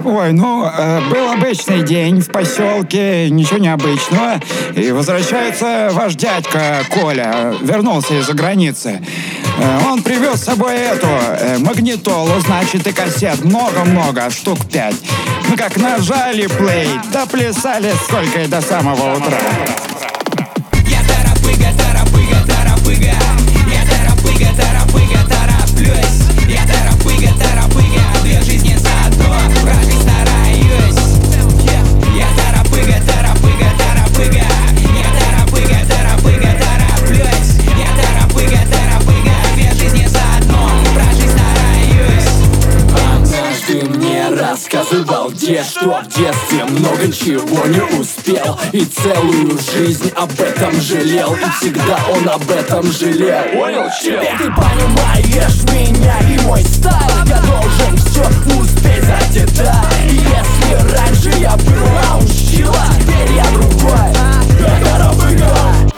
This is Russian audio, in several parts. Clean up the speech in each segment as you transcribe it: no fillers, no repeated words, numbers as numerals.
Ой, был обычный день в поселке, ничего необычного. И возвращается ваш дядька Коля, вернулся из-за границы. Он привез с собой эту магнитолу, значит, и кассет много-много, штук 5. Мы как нажали плей, да плясали сколько и до самого утра. Я тарапыга, тарапыга, тарапыга. Я тарапыга, тарапыга, тараплюсь. Я тарапыга, тарапыга, две жизни заодно, прожить стараюсь. Я тарапыга, тарапыга, тарапыга. Я тарапыга, тарапыга, тараплюсь. Я тарапыга, тарапыга, две жизни заодно, прожить стараюсь. Однажды мне рассказывал дед, что в детстве много чего не успел, и целую жизнь об этом жалел, и всегда он об этом жалел. Понял, теперь ты понимаешь меня и мой стайл. Я должен все успеть за деда. И если раньше я был лаунчила, теперь я другой. Я тарапыга.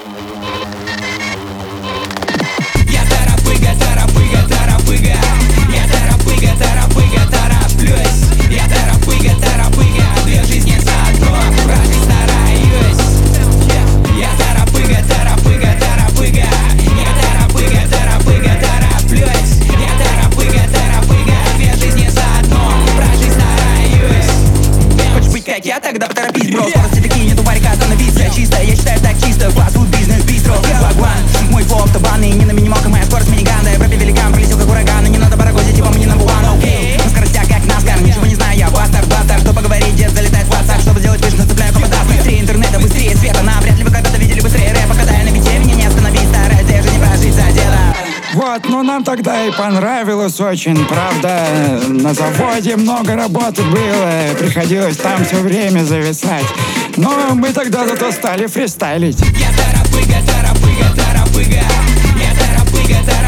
Я тарапыга, тарапыга, тарапыга. Я тарапыга, тарапыга, тараплюсь. Я тарапыга, тарапыга, две жизни заодно, прожить стараюсь. Я тарапыга, тарапыга, тарапыга. Я тарапыга, тарапыга, тараплюсь. Я тарапыга, тарапыга, две жизни заодно, прожить стараюсь. Хочешь быть как я, тогда поторопись, бро. Скорости такие, нету варика, остановись. Я чисто, я считаю так чисто. Фастфуд, бизнес, бистро, вагван. Мой флоу автобаны, не на минималках, моя скорость миниган. Да, Европе великан, прилетел как ураган. И не надо барагозить, его мне number one, окей. На скоростях как наскар, ничего не знаю, я бастард. Что поговорить, дед залетает в WhatsApp. Чтобы сделать выше, нацепляю попадав. Быстрее интернета, быстрее света. Навряд ли вы когда-то видели быстрее рэпа. Когда я на бите, меня не остановить. Стараюсь даже не прожить за дело. Вот, нам тогда и понравилось очень, правда. На заводе много работы было, приходилось там все время зависать. Но мы тогда зато стали фристайлить. Я тарапыга, тарапыга, тарапыга. Я тарапыга, тарапыга.